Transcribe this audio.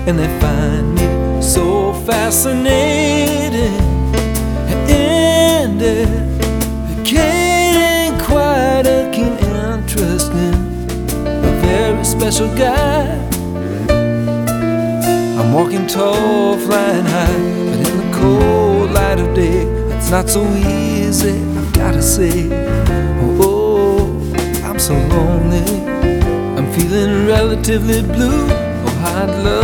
and they find me so fascinating and educating, quite a keen interest in a very special guy. I'm walking tall, flying high, but in the cold light of day, it's not so easy, I've gotta say. Oh, I'm so lonely, I'm feeling relatively blue. Oh, I'd love